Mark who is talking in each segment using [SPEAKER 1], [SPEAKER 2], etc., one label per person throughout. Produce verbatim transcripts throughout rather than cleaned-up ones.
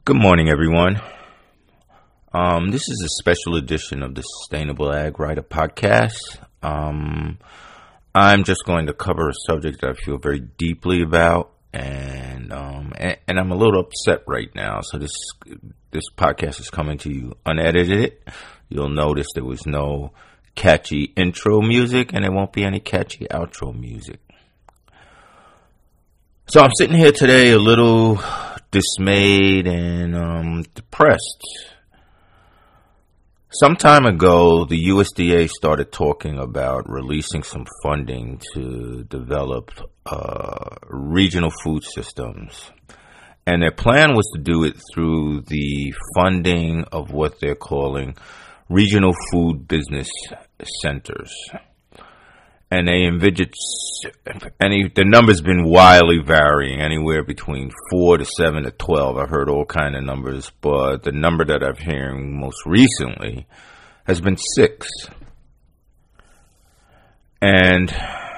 [SPEAKER 1] Good morning, everyone. Um, this is a special edition of the Sustainable Ag Writer podcast. Um, I'm just going to cover a subject that I feel very deeply about, and um, and, and I'm a little upset right now. So this this podcast is coming to you unedited. You'll notice there was no catchy intro music, and there won't be any catchy outro music. So I'm sitting here today a little dismayed and um, depressed. Some time ago, the U S D A started talking about releasing some funding to develop uh, regional food systems. And their plan was to do it through the funding of what they're calling regional food business centers. And they envisage, any the number's been wildly varying, anywhere between four to seven to twelve. I've heard all kind of numbers, but the number that I've hearing most recently has been six. And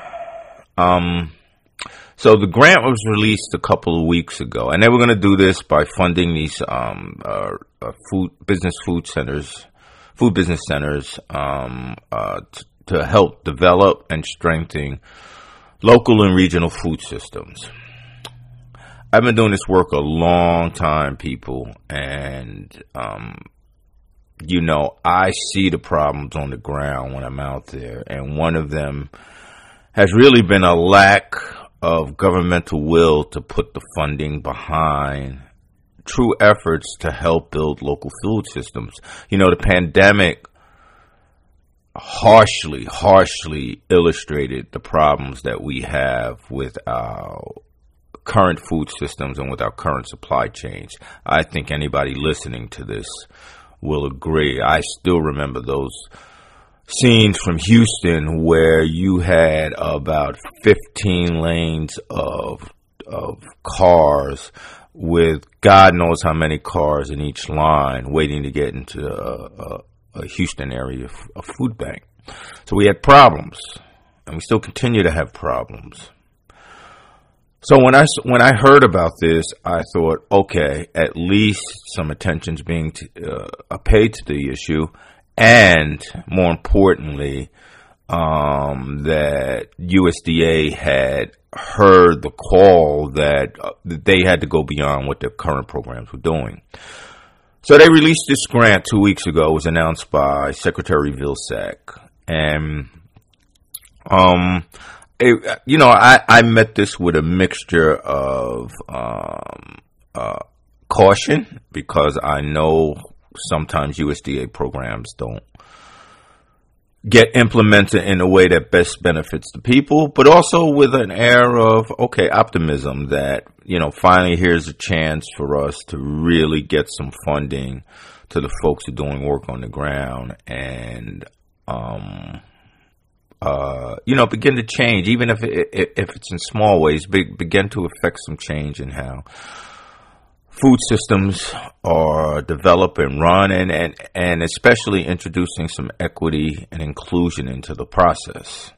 [SPEAKER 1] um, so the grant was released a couple of weeks ago, and they were going to do this by funding these um, uh, uh, food business food centers, food business centers, um, uh, t- to help develop and strengthen local and regional food systems. I've been doing this work a long time, people, and, um, you know, I see the problems on the ground when I'm out there, and one of them has really been a lack of governmental will to put the funding behind true efforts to help build local food systems. You know, the pandemic harshly, harshly illustrated the problems that we have with our current food systems and with our current supply chains. I think anybody listening to this will agree. I still remember those scenes from Houston where you had about fifteen lanes of of cars with God knows how many cars in each line waiting to get into a, a a Houston area a food bank. So we had problems, and we still continue to have problems. So when I, when I heard about this, I thought, okay, at least some attention's being t- uh, paid to the issue, and more importantly, um, that U S D A had heard the call that, uh, that they had to go beyond what their current programs were doing. So they released this grant two weeks ago. It was announced by Secretary Vilsack. And, um, it, you know, I, I met this with a mixture of um, uh, caution, because I know sometimes U S D A programs don't get implemented in a way that best benefits the people, but also with an air of, okay, optimism that, you know, finally here's a chance for us to really get some funding to the folks who are doing work on the ground and, um, uh, you know, begin to change, even if it, if it's in small ways, be, begin to affect some change in how food systems are developed and run, and, and, and especially introducing some equity and inclusion into the process.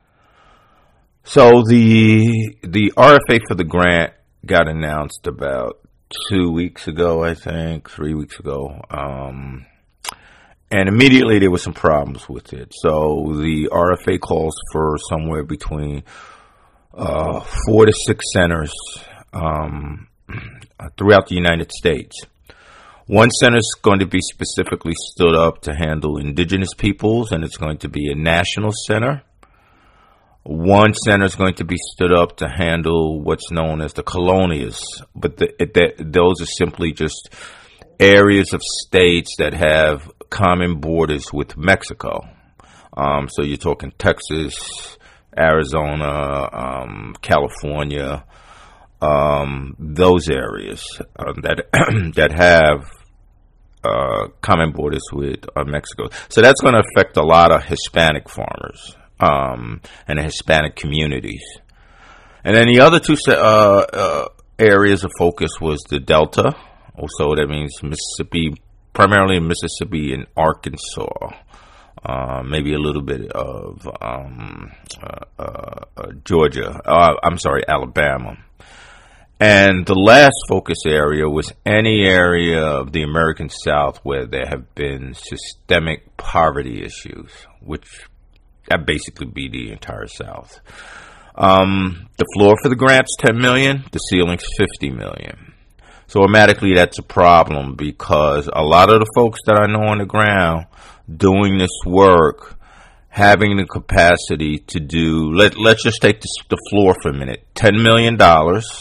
[SPEAKER 1] So the the R F A for the grant got announced about two weeks ago, I think, three weeks ago. Um, and immediately there were some problems with it. So the R F A calls for somewhere between uh, four to six centers um throughout the United States. One center is going to be specifically stood up to handle indigenous peoples, and it's going to be a national center. One center is going to be stood up to handle what's known as the colonias, but the, it, the, those are simply just areas of states that have common borders with Mexico. Um, so you're talking Texas, Arizona, um, California, Um, those areas uh, that that have uh, common borders with uh, Mexico. So that's going to affect a lot of Hispanic farmers um, and the Hispanic communities. And then the other two uh, uh, areas of focus was the Delta. Also, that means Mississippi, primarily Mississippi and Arkansas. Uh, maybe a little bit of um, uh, uh, uh, Georgia. Uh, I'm sorry, Alabama. And the last focus area was any area of the American South where there have been systemic poverty issues, which that basically be the entire South. Um, the floor for the grant's ten million dollars, the ceiling's fifty million dollars. So automatically that's a problem because a lot of the folks that I know on the ground doing this work, having the capacity to do, let, let's just take the, the floor for a minute, ten million dollars.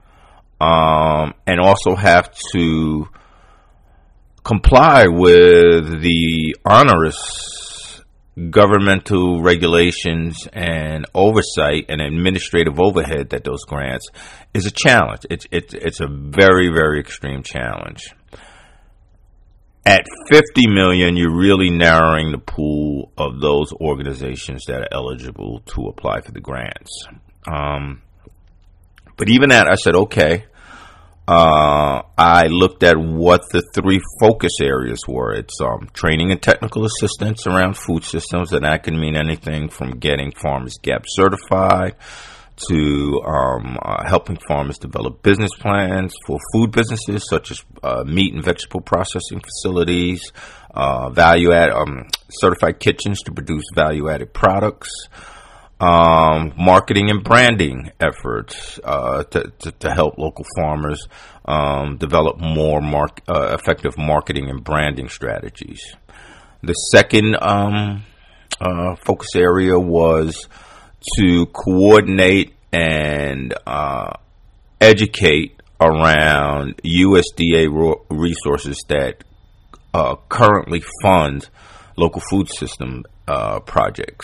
[SPEAKER 1] Um, and also have to comply with the onerous governmental regulations and oversight and administrative overhead that those grants is a challenge. It's it's it's a very, very extreme challenge. At fifty million, you're really narrowing the pool of those organizations that are eligible to apply for the grants. Um, but even that, I said, okay. Uh, I looked at what the three focus areas were. It's um, training and technical assistance around food systems, and that can mean anything from getting farmers GAP certified to um, uh, helping farmers develop business plans for food businesses such as uh, meat and vegetable processing facilities, uh, value add um, certified kitchens to produce value-added products. Um, marketing and branding efforts uh, to, to, to help local farmers um, develop more mark, uh, effective marketing and branding strategies. The second um, uh, focus area was to coordinate and uh, educate around U S D A ro- resources that uh, currently fund local food system uh, projects.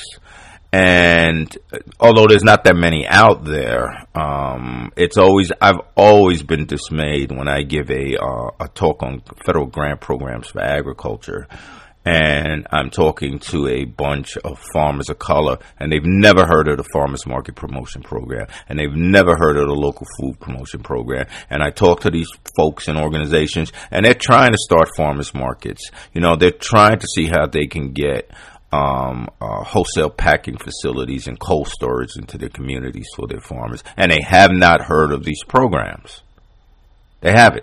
[SPEAKER 1] And although there's not that many out there, um, it's always I've always been dismayed when I give a uh, a talk on federal grant programs for agriculture, and I'm talking to a bunch of farmers of color, and they've never heard of the Farmers Market Promotion Program, and they've never heard of the Local Food Promotion Program. And I talk to these folks and organizations, and they're trying to start farmers markets. You know, they're trying to see how they can get Um, uh, wholesale packing facilities and cold storage into their communities for their farmers, and they have not heard of these programs. They haven't.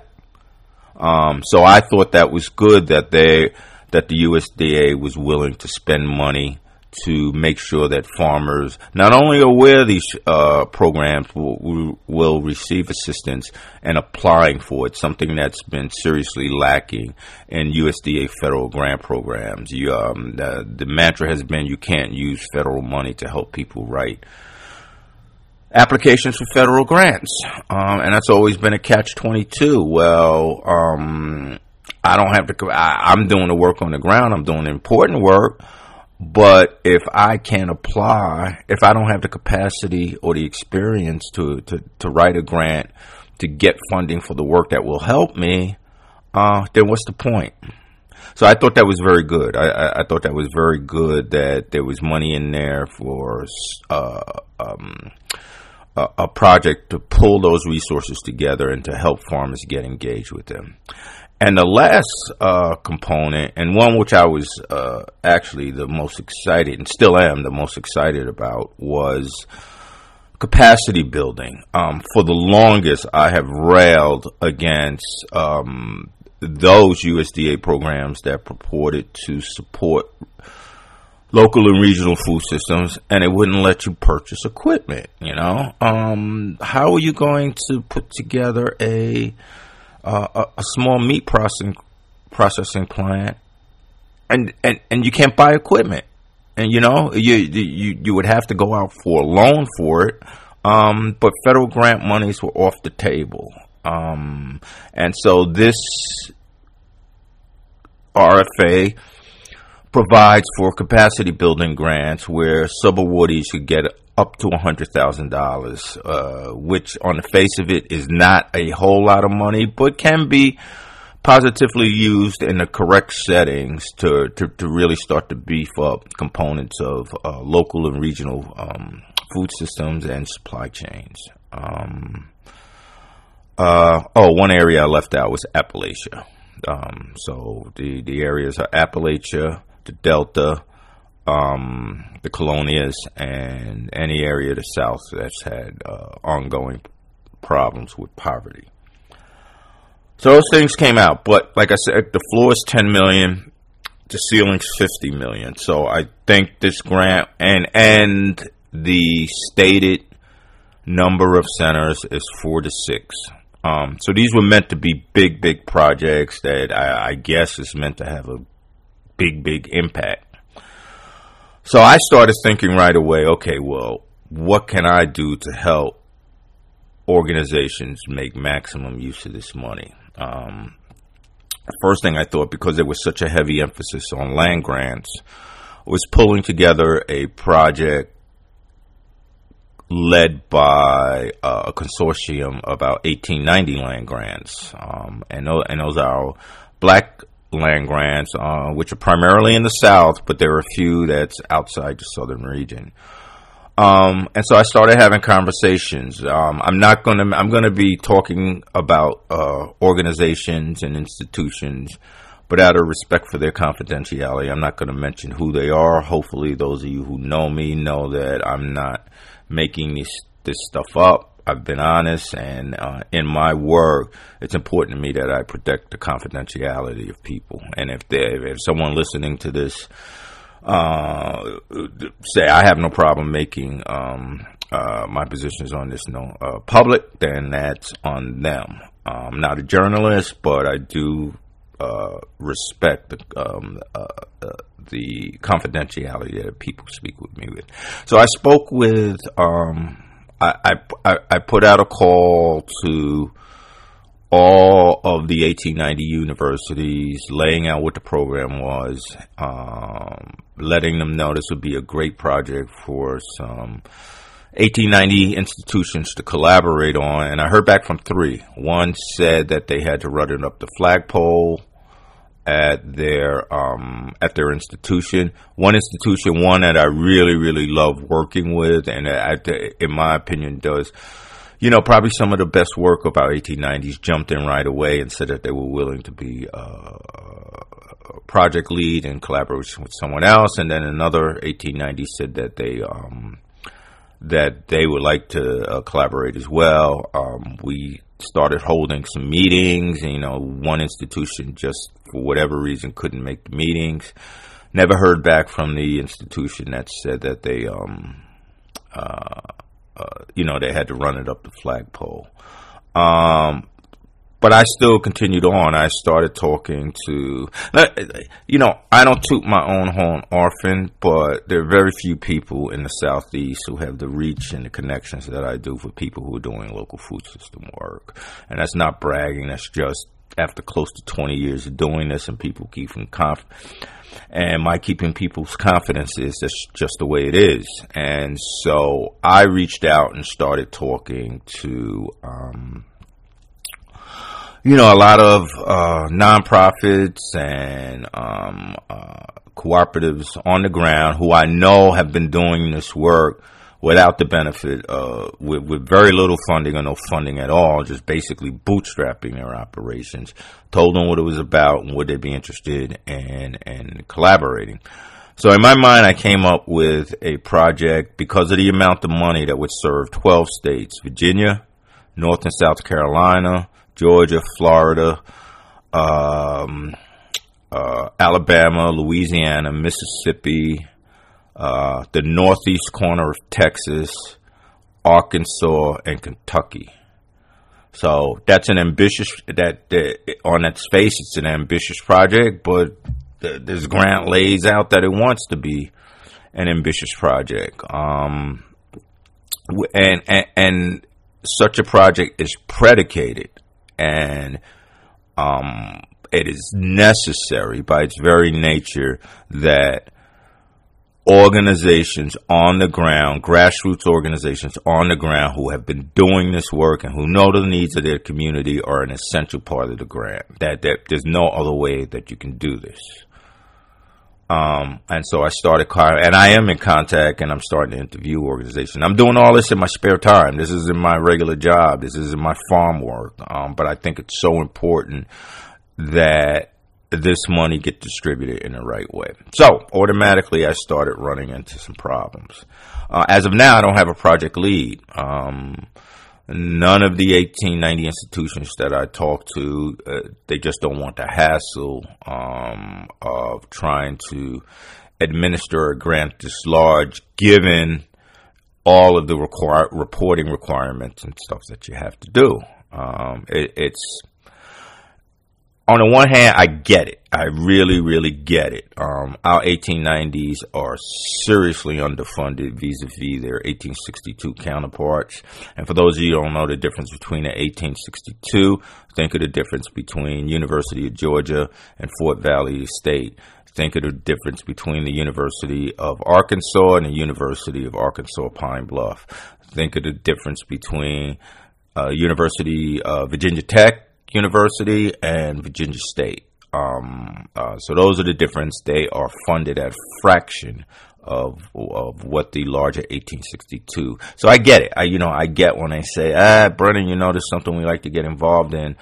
[SPEAKER 1] Um, so I thought that was good that they that the U S D A was willing to spend money to make sure that farmers not only are aware of these uh, programs will, will receive assistance and applying for it, something that's been seriously lacking in U S D A federal grant programs. You, um, the, the mantra has been you can't use federal money to help people write applications for federal grants, um, and that's always been a catch twenty-two. Well, um, I don't have to. I, I'm doing the work on the ground. I'm doing the important work. But if I can't apply, if I don't have the capacity or the experience to, to, to write a grant to get funding for the work that will help me, uh, then what's the point? So I thought that was very good. I, I, I thought that was very good that there was money in there for uh, um, a, a project to pull those resources together and to help farmers get engaged with them. And the last uh, component, and one which I was uh, actually the most excited, and still am the most excited about, was capacity building. Um, for the longest, I have railed against um, those U S D A programs that purported to support local and regional food systems, and it wouldn't let you purchase equipment. You know, um, how are you going to put together a Uh, a, a small meat processing processing plant, and, and, and you can't buy equipment, and you know you you you would have to go out for a loan for it, um, but federal grant monies were off the table, um, and so this R F A provides for capacity building grants where subawardees could get up to one hundred thousand dollars, uh, which on the face of it is not a whole lot of money, but can be positively used in the correct settings to, to, to really start to beef up components of uh, local and regional um, food systems and supply chains. Um, uh, oh, one area I left out was Appalachia. Um, so the, the areas are Appalachia, the Delta, Um, the Colonias, and any area of the South that's had uh, ongoing problems with poverty. So those things came out, but like I said, the floor is ten million dollars, the ceiling's fifty million dollars. So I think this grant and and the stated number of centers is four to six. Um, so these were meant to be big, big projects that I, I guess is meant to have a big, big impact. So I started thinking right away, okay, well, what can I do to help organizations make maximum use of this money? Um, first thing I thought, because there was such a heavy emphasis on land grants, was pulling together a project led by uh, a consortium of about eighteen ninety land grants. Um, and, those, and those are black land grants, uh, which are primarily in the South, but there are a few that's outside the southern region. Um, and so I started having conversations. Um, I'm not going to, I'm going to be talking about uh, organizations and institutions, but out of respect for their confidentiality, I'm not going to mention who they are. Hopefully those of you who know me know that I'm not making this this stuff up. I've been honest, and uh, in my work, it's important to me that I protect the confidentiality of people. And if they, if someone listening to this uh, say I have no problem making um, uh, my positions on this no uh, public, then that's on them. I'm not a journalist, but I do uh, respect the um, uh, uh, the confidentiality that people speak with me with. So I spoke with, um, I, I, I put out a call to all of the eighteen ninety universities, laying out what the program was, um, letting them know this would be a great project for some eighteen ninety institutions to collaborate on. And I heard back from three. One said that they had to run it up the flagpole at their um, at their institution. One institution, one that I really, really love working with, and I, in my opinion does, you know, probably some of the best work about eighteen nineties, jumped in right away and said that they were willing to be uh, a project lead in collaboration with someone else. And then another eighteen ninety said that they um, that they would like to uh, collaborate as well. Um, we started holding some meetings. You know, one institution just for whatever reason couldn't make the meetings. Never heard back from the institution that said that they, um, uh, uh, you know, they had to run it up the flagpole. Um, but I still continued on. I started talking to, you know, I don't toot my own horn often, but there are very few people in the Southeast who have the reach and the connections that I do for people who are doing local food system work. And that's not bragging. That's just after close to twenty years of doing this and people keeping conf, and my keeping people's confidence is that's just the way it is. And so I reached out and started talking to, um, you know, a lot of uh, nonprofits and um, uh, cooperatives on the ground who I know have been doing this work without the benefit of, with, with very little funding or no funding at all, just basically bootstrapping their operations. Told them what it was about and would they be interested in, in collaborating. So in my mind, I came up with a project because of the amount of money that would serve twelve states: Virginia, North and South Carolina, Georgia, Florida, um, uh, Alabama, Louisiana, Mississippi, uh, the northeast corner of Texas, Arkansas, and Kentucky. So that's an ambitious, that, that on its face, it's an ambitious project, but the, this grant lays out that it wants to be an ambitious project. Um, and, and, and such a project is predicated, and um, it is necessary by its very nature that organizations on the ground, grassroots organizations on the ground who have been doing this work and who know the needs of their community are an essential part of the grant. That, that there's no other way that you can do this. Um, and so I started, and I am in contact, and I'm starting to interview organizations. I'm doing all this in my spare time. This isn't my regular job. This isn't my farm work. Um, but I think it's so important that this money get distributed in the right way. So automatically I started running into some problems. Uh, as of now, I don't have a project lead. Um, None of the eighteen ninety institutions that I talk to, uh, they just don't want the hassle um, of trying to administer a grant this large, given all of the require, reporting requirements and stuff that you have to do. Um, it, it's on the one hand, I get it. I really, really get it. Um, our eighteen nineties are seriously underfunded vis-a-vis their eighteen sixty-two counterparts. And for those of you who don't know the difference between the eighteen sixty-two, think of the difference between University of Georgia and Fort Valley State. Think of the difference between the University of Arkansas and the University of Arkansas Pine Bluff. Think of the difference between uh, University of Virginia Tech University and Virginia State. Um, uh, so those are the difference. They are funded at a fraction of of what the larger eighteen sixty-two. So I get it. I you know I get when they say, ah, Brennan, you know, there's something we like to get involved in.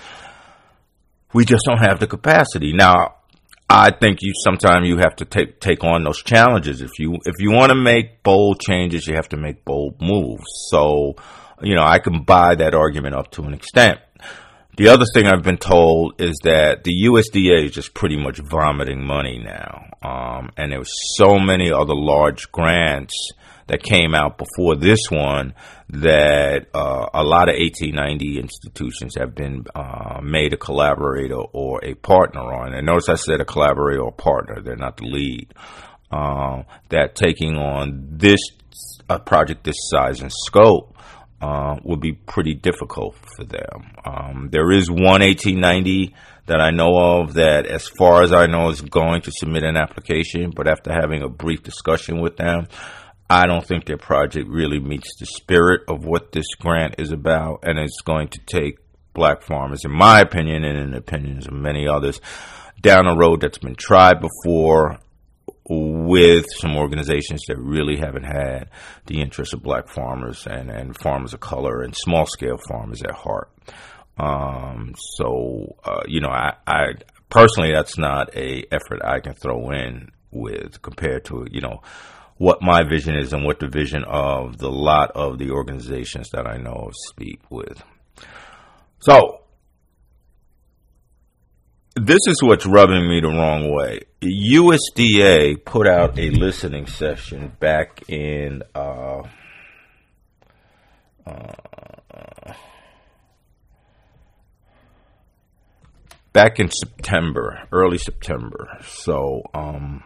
[SPEAKER 1] We just don't have the capacity. Now, I think you sometimes you have to take take on those challenges. If you if you want to make bold changes, you have to make bold moves. So, you know, I can buy that argument up to an extent. The other thing I've been told is that the U S D A is just pretty much vomiting money now. Um, and there were so many other large grants that came out before this one that uh, a lot of eighteen ninety institutions have been uh, made a collaborator or a partner on. And notice I said a collaborator or partner. They're not the lead. Uh, that taking on this a project this size and scope Uh, would be pretty difficult for them. Um, there is one eighteen ninety that I know of that, as far as I know, is going to submit an application, but after having a brief discussion with them, I don't think their project really meets the spirit of what this grant is about, and it's going to take black farmers, in my opinion, and in the opinions of many others, down a road that's been tried before, with some organizations that really haven't had the interests of black farmers and, and farmers of color and small-scale farmers at heart. Um, so, uh, you know, I, I personally, that's not a effort I can throw in with compared to, you know, what my vision is and what the vision of the lot of the organizations that I know speak with. So, this is what's rubbing me the wrong way. U S D A put out a listening session back in uh, uh, back in September, early September. So, um,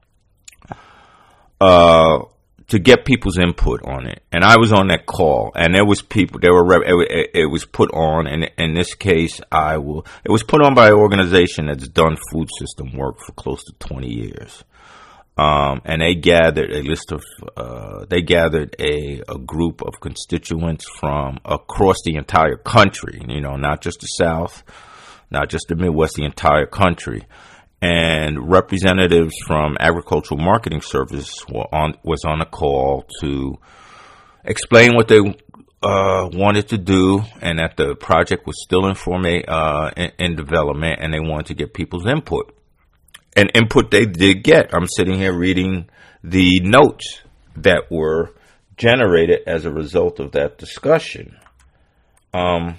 [SPEAKER 1] uh, to get people's input on it, and I was on that call, and there was people. There were it, it was put on, and in this case, I will. It was put on by an organization that's done food system work for close to twenty years, um, and they gathered a list of. Uh, they gathered a a group of constituents from across the entire country. You know, not just the South, not just the Midwest, the entire country. And representatives from Agricultural Marketing Service were on, was on a call to explain what they uh, wanted to do, and that the project was still in, forma- uh, in, in development, and they wanted to get people's input. And input they did get. I'm sitting here reading the notes that were generated as a result of that discussion. Um.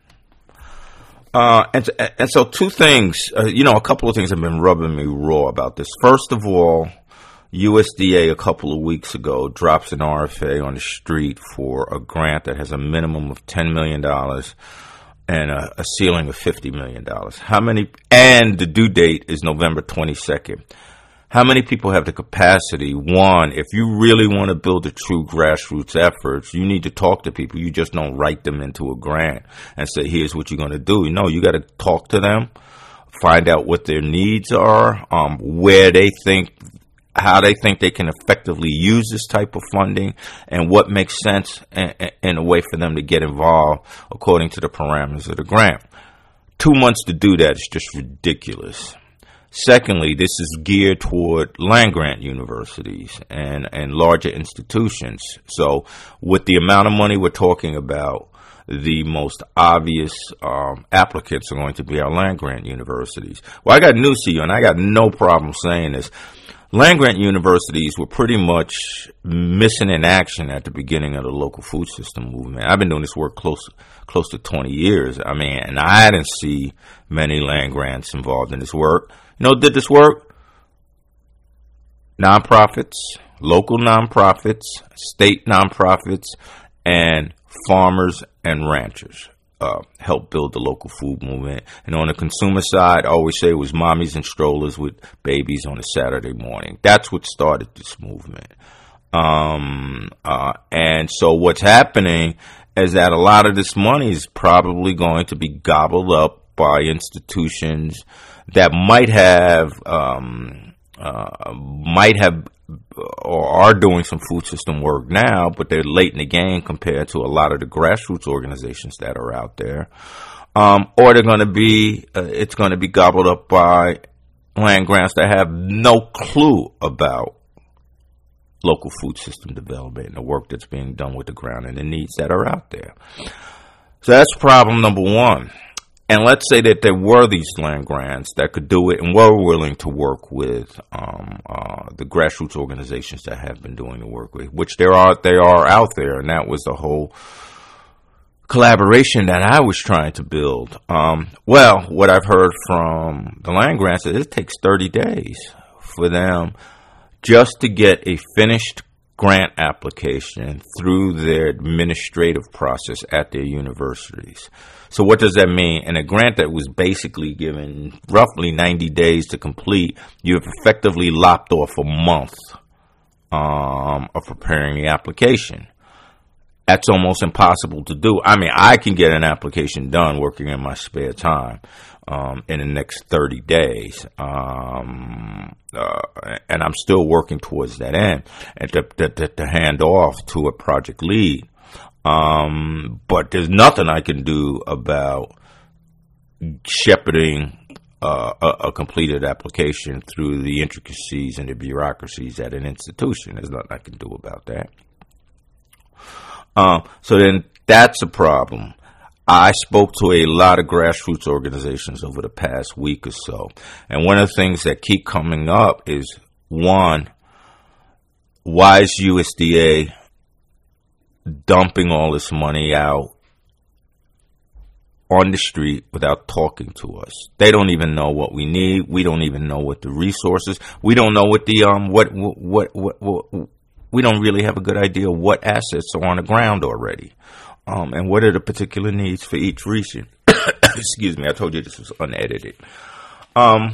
[SPEAKER 1] Uh, and, and so two things, uh, you know, a couple of things have been rubbing me raw about this. First of all, U S D A a couple of weeks ago drops an R F A on the street for a grant that has a minimum of ten million dollars and a, a ceiling of fifty million dollars. How many, and the due date is November twenty-second. How many people have the capacity? One, if you really want to build a true grassroots effort, you need to talk to people. You just don't write them into a grant and say, here's what you're going to do. No, you got to talk to them, find out what their needs are, um, where they think, how they think they can effectively use this type of funding, and what makes sense in, in a way for them to get involved according to the parameters of the grant. Two months to do that is just ridiculous. Secondly, this is geared toward land-grant universities and, and larger institutions. So with the amount of money we're talking about, the most obvious um, applicants are going to be our land-grant universities. Well, I got news to you, and I got no problem saying this. land-grant universities were pretty much missing in action at the beginning of the local food system movement. I've been doing this work close close to twenty years. I mean, and I didn't see many land grants involved in this work. You know, did this work? Nonprofits, local nonprofits, state nonprofits, and farmers and ranchers uh, helped build the local food movement. And on the consumer side, I always say it was mommies and strollers with babies on a Saturday morning. That's what started this movement. Um, uh, and so what's happening is that a lot of this money is probably going to be gobbled up by institutions that might have, um, uh, might have, or are doing some food system work now, but they're late in the game compared to a lot of the grassroots organizations that are out there. Um, or they're going to be, uh, it's going to be gobbled up by land grants that have no clue about local food system development and the work that's being done with the ground and the needs that are out there. So that's problem number one. And let's say that there were these land grants that could do it and were willing to work with um, uh, the grassroots organizations that have been doing the work with, which there are, they are out there, and that was the whole collaboration that I was trying to build. Um, well, what I've heard from the land grants is it takes thirty days for them just to get a finished grant application through their administrative process at their universities. So what does that mean? In a grant that was basically given roughly ninety days to complete, you've effectively lopped off a month um, of preparing the application. That's almost impossible to do. I mean, I can get an application done working in my spare time um, in the next thirty days. Um, uh, and I'm still working towards that end and to, to, to hand off to a project lead. Um, but there's nothing I can do about shepherding uh, a, a completed application through the intricacies and the bureaucracies at an institution. There's nothing I can do about that. Uh, so then that's a problem. I spoke to a lot of grassroots organizations over the past week or so. And one of the things that keep coming up is, one, why is U S D A dumping all this money out on the street without talking to us? They don't even know what we need. We don't even know what the resources. We don't know what the um what what what, what, what we don't really have a good idea of what assets are on the ground already, um, and what are the particular needs for each region. Excuse me, I told you this was unedited. Um,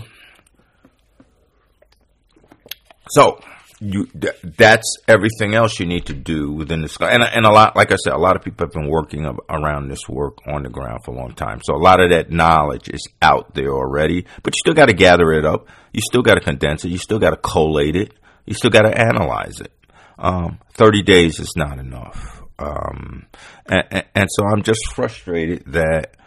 [SPEAKER 1] so. You, th- that's everything else you need to do within this. And, and a lot, like I said, a lot of people have been working ab- around this work on the ground for a long time. So a lot of that knowledge is out there already, but you still got to gather it up. You still got to condense it. You still got to collate it. You still got to analyze it. Um, thirty days is not enough. Um, and, and, and so I'm just frustrated that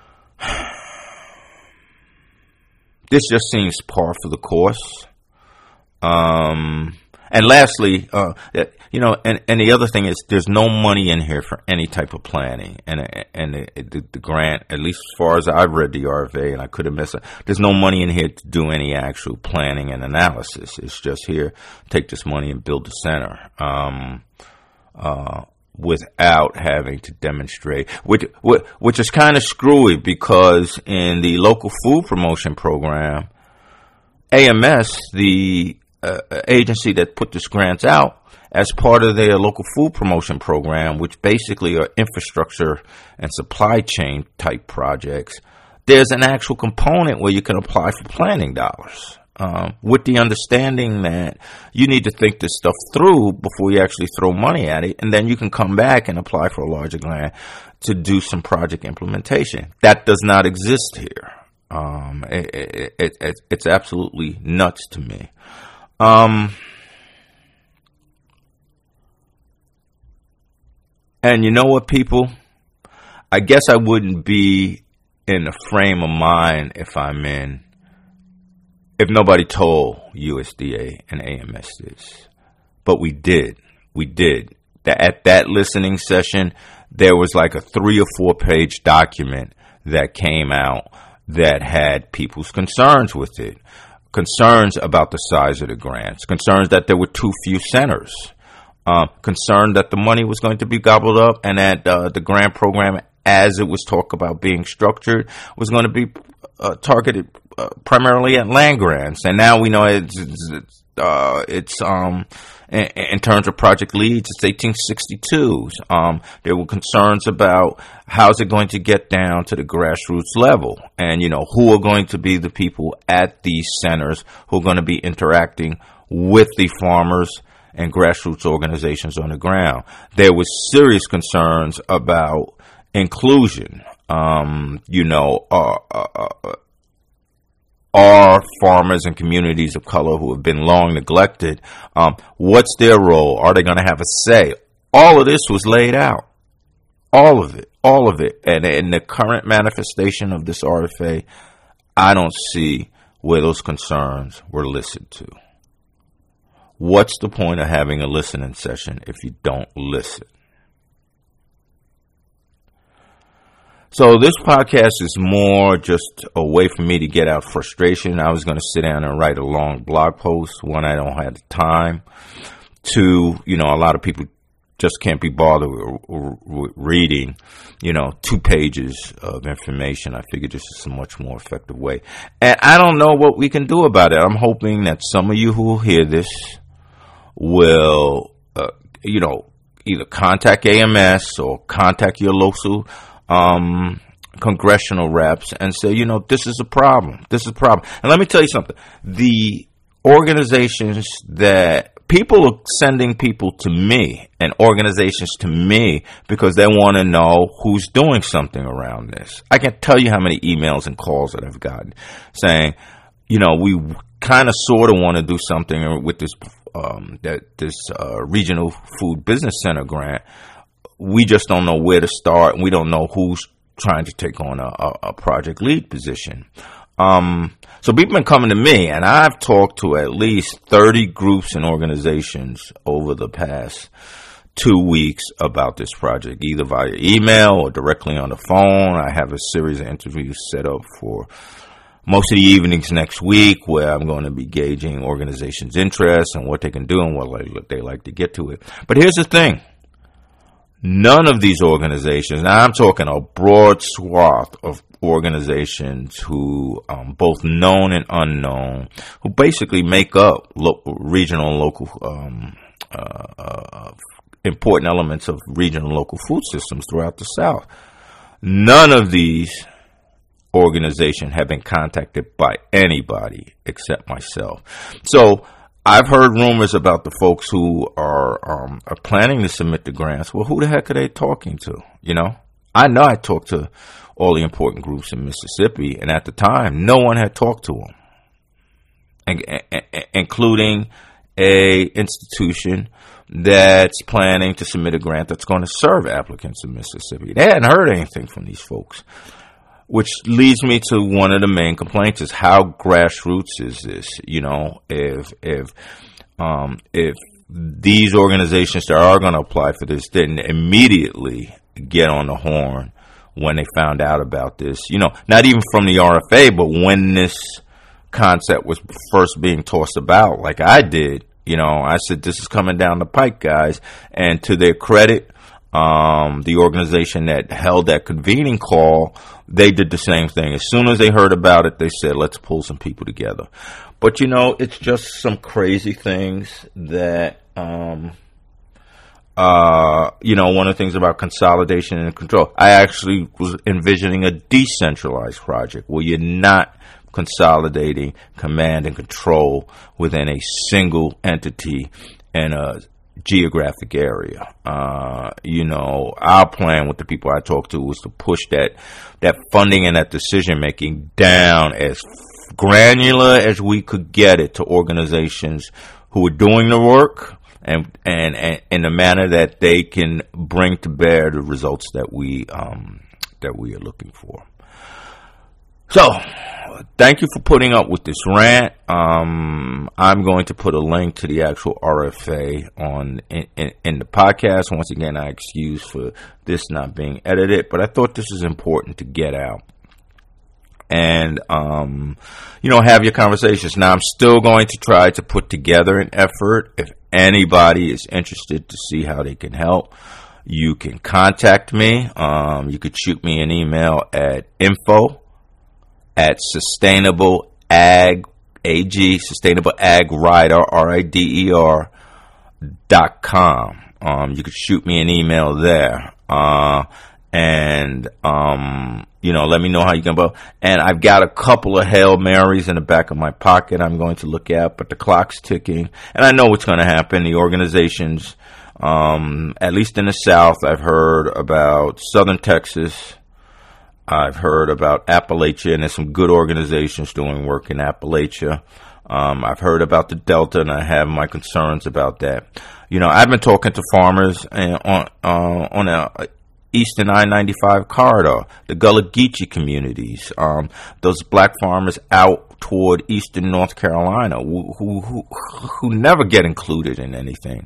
[SPEAKER 1] this just seems par for the course. Um, and lastly, uh, you know, and, and the other thing is there's no money in here for any type of planning. And, and the, the, the grant, at least as far as I've read the R F A, and I could have missed it, there's no money in here to do any actual planning and analysis. It's just here, take this money and build the center. Um, uh, without having to demonstrate, which, which is kind of screwy because in the local food promotion program, A M S, the uh, agency that put this grants out, as part of their local food promotion program, which basically are infrastructure and supply chain type projects, there's an actual component where you can apply for planning dollars, um, with the understanding that you need to think this stuff through before you actually throw money at it, and then you can come back and apply for a larger grant to do some project implementation. That does not exist here. Um, it, it, it, it, it's absolutely nuts to me. Um, and you know what, people? I guess I wouldn't be in the frame of mind if I'm in, if nobody told U S D A and A M S this. But we did. We did. That at that listening session, there was like a three or four page document that came out that had people's concerns with it. concerns about the size of the grants, concerns that there were too few centers, uh, concerned that the money was going to be gobbled up, and that uh, the grant program, as it was talked about being structured, was going to be uh, targeted uh, primarily at land grants. And now we know it's it's, uh, it's um in, in terms of project leads, it's eighteen sixty-twos. Um, there were concerns about how's it going to get down to the grassroots level, and you know who are going to be the people at these centers who are going to be interacting with the farmers and grassroots organizations on the ground. There was serious concerns about inclusion. Um, you know, uh, uh, uh, are farmers and communities of color who have been long neglected, um, what's their role? Are they going to have a say? All of this was laid out. All of it. All of it. And in the current manifestation of this R F A, I don't see where those concerns were listened to. What's the point of having a listening session if you don't listen? So this podcast is more just a way for me to get out frustration. I was going to sit down and write a long blog post. One, I don't have the time. Two, you know, a lot of people just can't be bothered with reading, you know, two pages of information. I figured this is a much more effective way. And I don't know what we can do about it. I'm hoping that some of you who will hear this will, uh, you know, either contact A M S or contact your local Um, congressional reps and say, you know, this is a problem. This is a problem. And let me tell you something. The organizations that people are sending people to me and organizations to me because they want to know who's doing something around this. I can't tell you how many emails and calls that I've gotten saying, you know, we kind of sort of want to do something with this, um, that this, uh, regional food business center grant. We just don't know where to start, and we don't know who's trying to take on a, a, a project lead position. Um, so people have been coming to me, and I've talked to at least thirty groups and organizations over the past two weeks about this project, either via email or directly on the phone. I have a series of interviews set up for most of the evenings next week where I'm going to be gauging organizations' interests and what they can do and what they like to get to it. But here's the thing. None of these organizations, now I'm talking a broad swath of organizations who, um, both known and unknown, who basically make up local, regional and local, um, uh, uh, important elements of regional and local food systems throughout the South. None of these organizations have been contacted by anybody except myself. So, I've heard rumors about the folks who are um, are planning to submit the grants. Well, who the heck are they talking to? You know, I know I talked to all the important groups in Mississippi, and at the time, no one had talked to them, and, and, including a institution that's planning to submit a grant that's going to serve applicants in Mississippi. They hadn't heard anything from these folks. Which leads me to one of the main complaints is how grassroots is this? You know, if if um, if these organizations that are going to apply for this didn't immediately get on the horn when they found out about this, you know, not even from the R F A, but when this concept was first being tossed about, like I did, you know, I said, this is coming down the pike, guys. And to their credit, Um, the organization that held that convening call, they did the same thing. As soon as they heard about it, they said, let's pull some people together. But, you know, it's just some crazy things that, um, uh, you know, one of the things about consolidation and control, I actually was envisioning a decentralized project where you're not consolidating command and control within a single entity and a geographic area. Uh, you know, our plan with the people I talked to was to push that that funding and that decision making down as granular as we could get it to organizations who are doing the work and and, and in a manner that they can bring to bear the results that we um, that we are looking for. So, thank you for putting up with this rant. Um, I'm going to put a link to the actual R F A on in, in, in the podcast. Once again, I excuse for this not being edited, but I thought this is important to get out. and, um, you know, have your conversations. Now, I'm still going to try to put together an effort. If anybody is interested to see how they can help, you can contact me. Um, you could shoot me an email at info at sustainable ag, A G, sustainable ag rider, R I D E R, dot com. Um, you could shoot me an email there. Uh, and, um, you know, let me know how you can vote. And I've got a couple of Hail Marys in the back of my pocket I'm going to look at, but the clock's ticking. And I know what's going to happen. The organizations, um, at least in the South, I've heard about Southern Texas. I've heard about Appalachia, and there's some good organizations doing work in Appalachia. Um, I've heard about the Delta, and I have my concerns about that. You know, I've been talking to farmers and on uh, on a Eastern I ninety-five corridor, the Gullah Geechee communities, um, those black farmers out toward Eastern North Carolina who, who who who never get included in anything.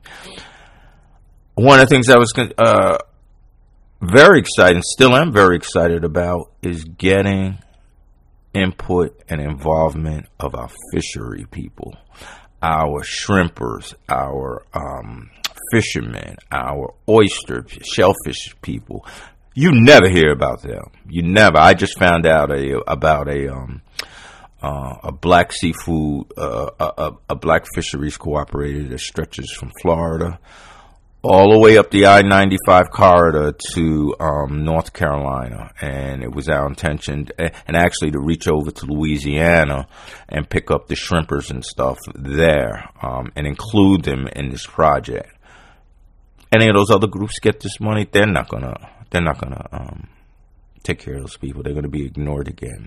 [SPEAKER 1] One of the things I was uh, very excited, still am very excited about, is getting input and involvement of our fishery people, our shrimpers, our um, fishermen, our oyster, shellfish people. You never hear about them. You never. I just found out a, about a um, uh, a black seafood, uh, a, a black fisheries cooperative that stretches from Florida all the way up the I ninety-five corridor to um, North Carolina, and it was our intention, and actually to reach over to Louisiana and pick up the shrimpers and stuff there, um, and include them in this project. Any of those other groups get this money, they're not gonna, they're not gonna um, take care of those people. They're gonna be ignored again.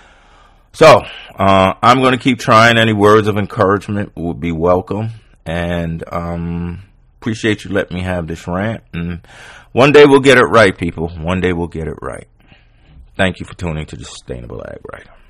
[SPEAKER 1] So uh, I'm gonna keep trying. Any words of encouragement would be welcome, and um. Appreciate you letting me have this rant. And one day we'll get it right, people. One day we'll get it right. Thank you for tuning to the Sustainable Ag Writer.